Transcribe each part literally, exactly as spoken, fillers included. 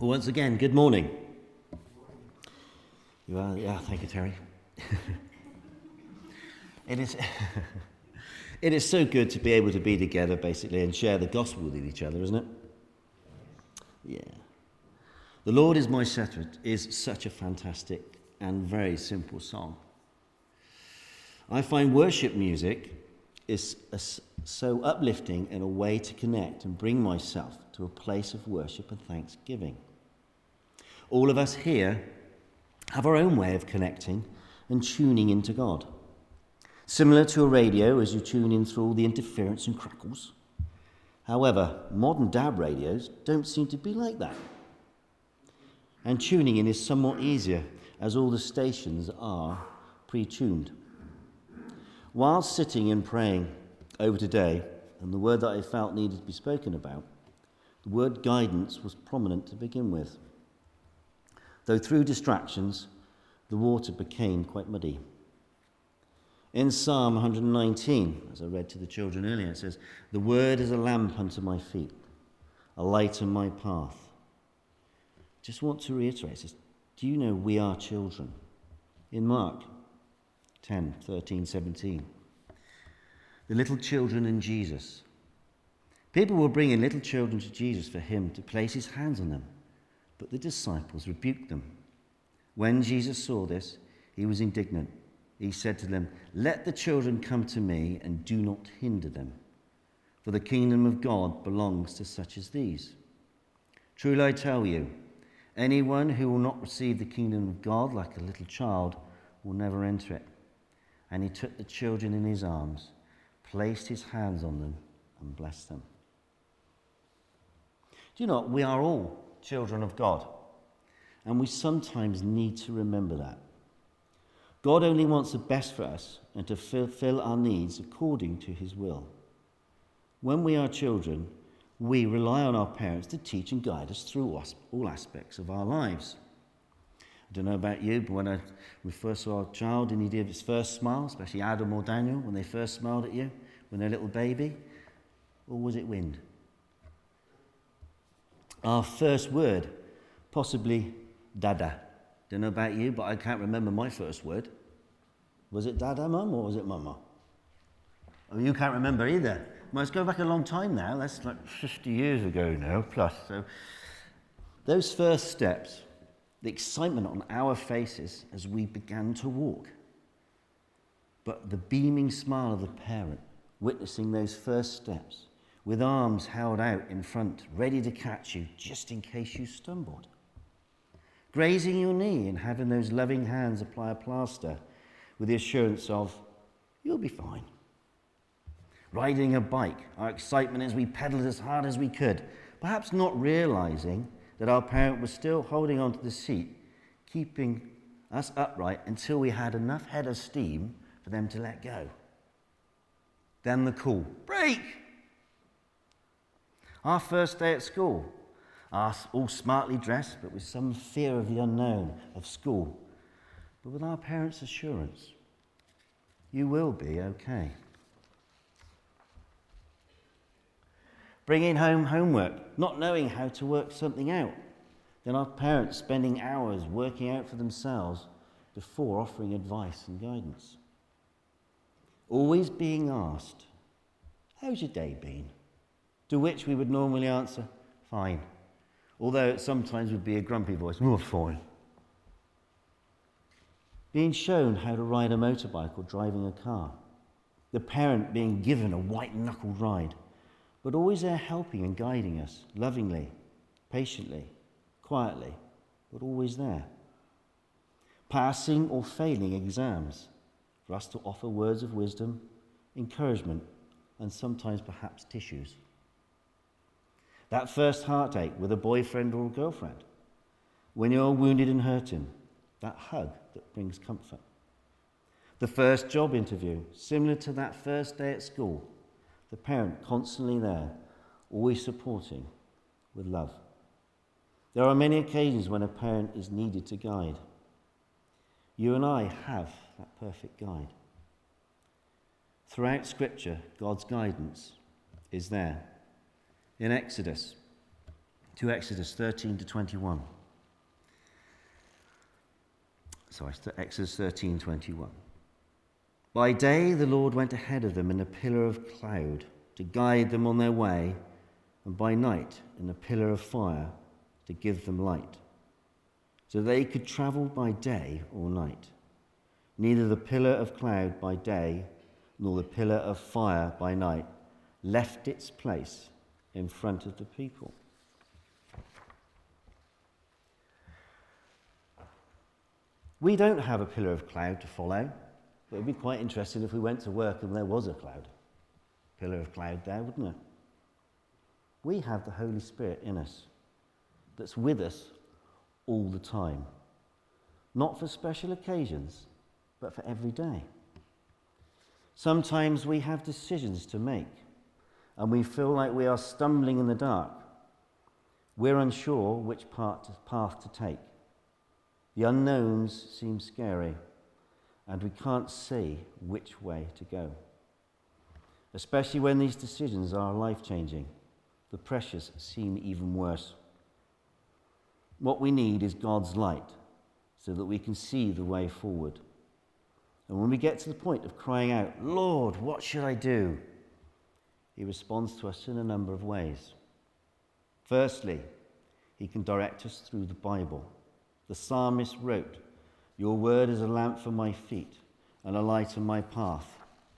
Well, once again, good morning. You are, yeah, thank you, Terry. It is, it is so good to be able to be together, basically, and share the gospel with each other, isn't it? Yeah. The Lord is my shepherd is such a fantastic and very simple song. I find worship music is a, so uplifting in a way to connect and bring myself to a place of worship and thanksgiving. All of us here have our own way of connecting and tuning into God. Similar to a radio as you tune in through all the interference and crackles. However, modern D A B radios don't seem to be like that. And tuning in is somewhat easier as all the stations are pre-tuned. While sitting and praying over today, and the word that I felt needed to be spoken about, the word guidance was prominent to begin with. Though through distractions, the water became quite muddy. In Psalm one nineteen, as I read to the children earlier, it says, "The word is a lamp unto my feet, a light on my path." Just want to reiterate this. Do you know we are children? In Mark ten, thirteen, seventeen. The little children in Jesus. People were bringing little children to Jesus for him to place his hands on them, but the disciples rebuked them. When Jesus saw this, he was indignant. He said to them, "Let the children come to me and do not hinder them, for the kingdom of God belongs to such as these. Truly I tell you, anyone who will not receive the kingdom of God like a little child will never enter it." And he took the children in his arms, placed his hands on them, and blessed them. Do you know what? We are all children of God, and we sometimes need to remember that. God only wants the best for us and to fulfill our needs according to his will. When we are children, we rely on our parents to teach and guide us through all aspects of our lives. I don't know about you, but when I, we first saw a child and he did his first smile, especially Adam or Daniel, when they first smiled at you, when they're a little baby, or was it wind? Our first word, possibly Dada. Don't know about you, but I can't remember my first word. Was it Dada, Mum, or was it Mama? Oh, you can't remember either. Well, let's go back a long time now. That's like fifty years ago now, plus. So those first steps, the excitement on our faces as we began to walk, but the beaming smile of the parent witnessing those first steps, with arms held out in front, ready to catch you just in case you stumbled. Grazing your knee and having those loving hands apply a plaster with the assurance of, "You'll be fine." Riding a bike, our excitement as we pedaled as hard as we could, perhaps not realizing that our parent was still holding onto the seat, keeping us upright until we had enough head of steam for them to let go. Then the call, "Brake!" Our first day at school, us all smartly dressed, but with some fear of the unknown of school, but with our parents' assurance, "You will be okay." Bringing home homework, not knowing how to work something out, then our parents spending hours working out for themselves before offering advice and guidance. Always being asked, "How's your day been?" To which we would normally answer, "Fine," although it sometimes would be a grumpy voice, "Oh, fine." Being shown how to ride a motorbike or driving a car. The parent being given a white-knuckled ride, but always there helping and guiding us, lovingly, patiently, quietly, but always there. Passing or failing exams, for us to offer words of wisdom, encouragement, and sometimes perhaps tissues. That first heartache with a boyfriend or a girlfriend, when you're wounded and hurting, that hug that brings comfort. The first job interview, similar to that first day at school, the parent constantly there, always supporting with love. There are many occasions when a parent is needed to guide. You and I have that perfect guide. Throughout Scripture, God's guidance is there. In Exodus to Exodus thirteen to twenty-one. Sorry, Exodus thirteen twenty-one. By day the Lord went ahead of them in a pillar of cloud to guide them on their way, and by night in a pillar of fire to give them light, so they could travel by day or night. Neither the pillar of cloud by day nor the pillar of fire by night left its place in front of the people. We don't have a pillar of cloud to follow, but it would be quite interesting if we went to work and there was a cloud. Pillar of cloud there, wouldn't it? We have the Holy Spirit in us that's with us all the time. Not for special occasions, but for every day. Sometimes we have decisions to make, and we feel like we are stumbling in the dark. We're unsure which part, path to take. The unknowns seem scary, and we can't see which way to go. Especially when these decisions are life-changing, the pressures seem even worse. What we need is God's light, so that we can see the way forward. And when we get to the point of crying out, "Lord, what should I do?" He responds to us in a number of ways. Firstly, he can direct us through the Bible. The psalmist wrote, "Your word is a lamp for my feet and a light on my path."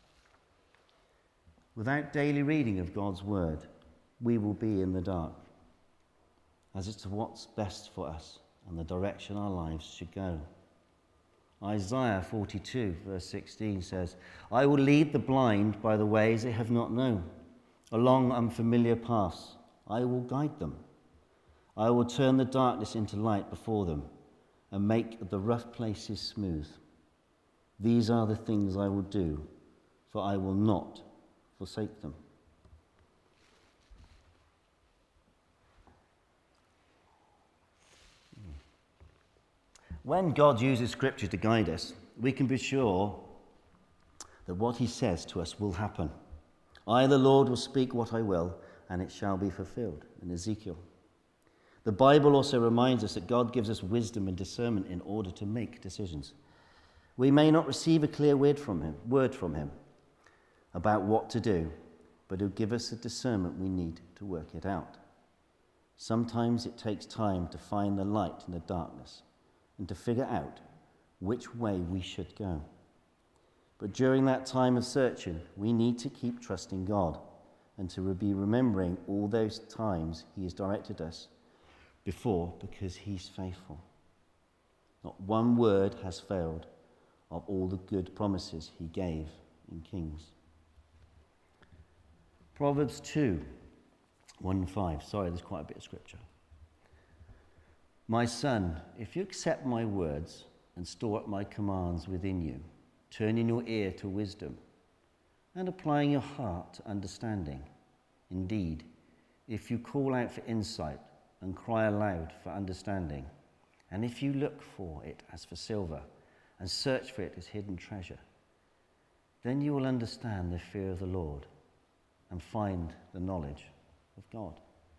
Without daily reading of God's word, we will be in the dark, as it's what's best for us and the direction our lives should go. Isaiah forty-two, verse sixteen says, "I will lead the blind by the ways they have not known. Along unfamiliar paths, I will guide them. I will turn the darkness into light before them and make the rough places smooth. These are the things I will do, for I will not forsake them." When God uses Scripture to guide us, we can be sure that what he says to us will happen. "I, the Lord, will speak what I will, and it shall be fulfilled," in Ezekiel. The Bible also reminds us that God gives us wisdom and discernment in order to make decisions. We may not receive a clear word from him, word from him about what to do, but he'll give us the discernment we need to work it out. Sometimes it takes time to find the light in the darkness and to figure out which way we should go. But during that time of searching, we need to keep trusting God and to be remembering all those times he has directed us before, because he's faithful. Not one word has failed of all the good promises he gave in Kings. Proverbs two, one and five. Sorry, there's quite a bit of scripture. "My son, if you accept my words and store up my commands within you, turning your ear to wisdom and applying your heart to understanding, indeed, if you call out for insight and cry aloud for understanding, and if you look for it as for silver and search for it as hidden treasure, then you will understand the fear of the Lord and find the knowledge of God."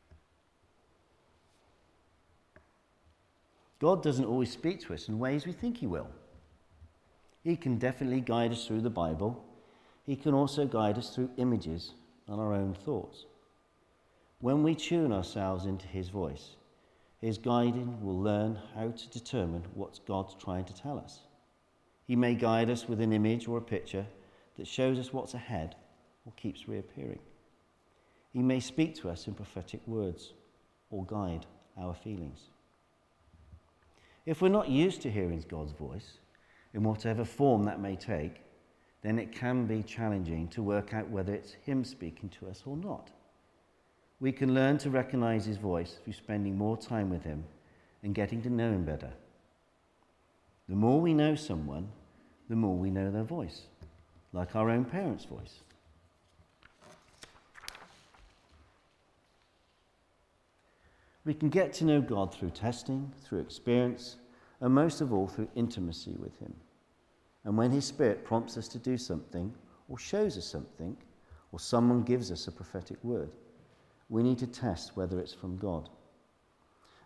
God doesn't always speak to us in ways we think he will. He can definitely guide us through the Bible. He can also guide us through images and our own thoughts. When we tune ourselves into his voice, his guiding will learn how to determine what God's trying to tell us. He may guide us with an image or a picture that shows us what's ahead or keeps reappearing. He may speak to us in prophetic words or guide our feelings. If we're not used to hearing God's voice, in whatever form that may take, then it can be challenging to work out whether it's him speaking to us or not. We can learn to recognize his voice through spending more time with him and getting to know him better. The more we know someone, the more we know their voice, like our own parents' voice. We can get to know God through testing, through experience, and most of all through intimacy with him. And when his Spirit prompts us to do something, or shows us something, or someone gives us a prophetic word, we need to test whether it's from God.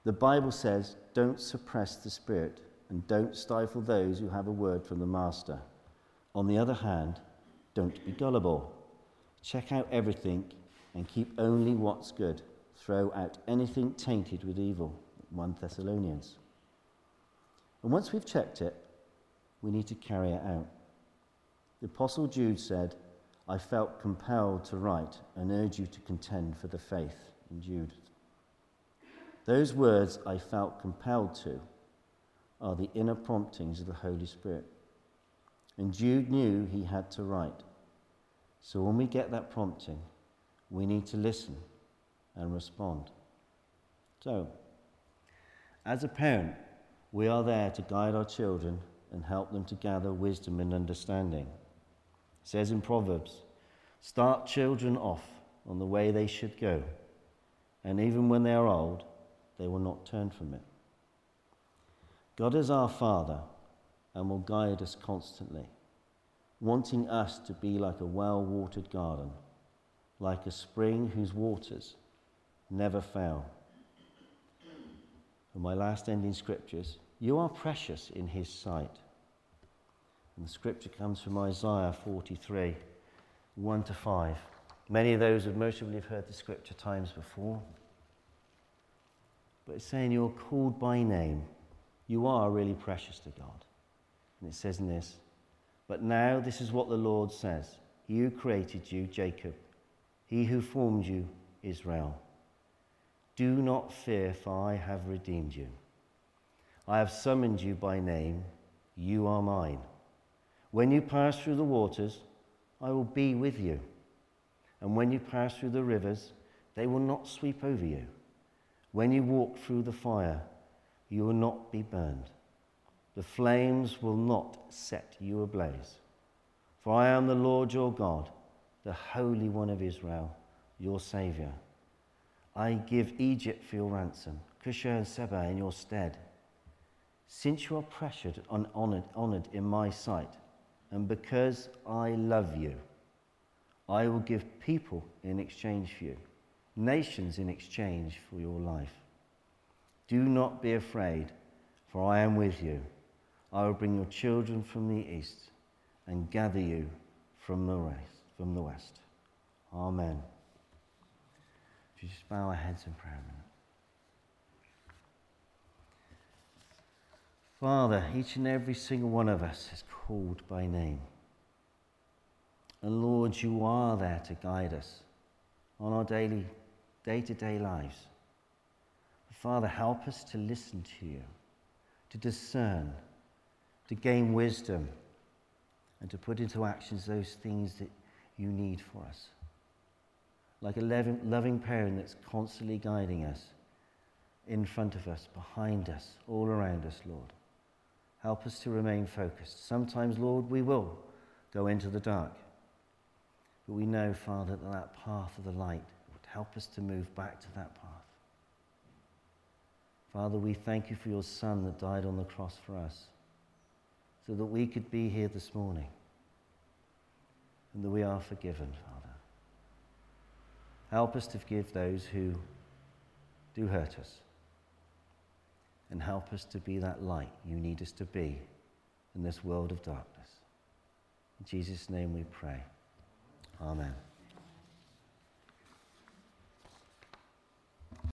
The Bible says, don't suppress the Spirit and don't stifle those who have a word from the Master. On the other hand, don't be gullible. Check out everything and keep only what's good. Throw out anything tainted with evil. First Thessalonians. And once we've checked it, we need to carry it out. The Apostle Jude said, I felt compelled to write and urge you to contend for the faith in Jude. Those words, I felt compelled to, are the inner promptings of the Holy Spirit. And Jude knew he had to write. So when we get that prompting, we need to listen and respond. So, as a parent, we are there to guide our children and help them to gather wisdom and understanding. It says in Proverbs, start children off on the way they should go, and even when they are old, they will not turn from it. God is our Father and will guide us constantly, wanting us to be like a well-watered garden, like a spring whose waters never fail. And my last ending scriptures, you are precious in his sight. And the scripture comes from Isaiah forty-three, one to five. Many of those have most probably have heard the scripture times before. But it's saying you're called by name. You are really precious to God. And it says in this, but now this is what the Lord says. He who created you, Jacob, he who formed you, Israel. Do not fear, for I have redeemed you. I have summoned you by name. You are mine. When you pass through the waters, I will be with you. And when you pass through the rivers, they will not sweep over you. When you walk through the fire, you will not be burned. The flames will not set you ablaze. For I am the Lord your God, the Holy One of Israel, your Saviour. I give Egypt for your ransom, Cushah and Seba in your stead. Since you are precious and honoured, honoured in my sight, and because I love you, I will give people in exchange for you, nations in exchange for your life. Do not be afraid, for I am with you. I will bring your children from the east and gather you from the west. From the west. Amen. If you just bow our heads in prayer a minute. Father, each and every single one of us is called by name. And Lord, you are there to guide us on our daily, day-to-day lives. Father, help us to listen to you, to discern, to gain wisdom, and to put into actions those things that you need for us. Like a loving, loving parent that's constantly guiding us, in front of us, behind us, all around us, Lord. Help us to remain focused. Sometimes, Lord, we will go into the dark. But we know, Father, that that path of the light would help us to move back to that path. Father, we thank you for your Son that died on the cross for us, so that we could be here this morning, and that we are forgiven, Father. Help us to forgive those who do hurt us, and help us to be that light you need us to be in this world of darkness. In Jesus' name we pray. Amen.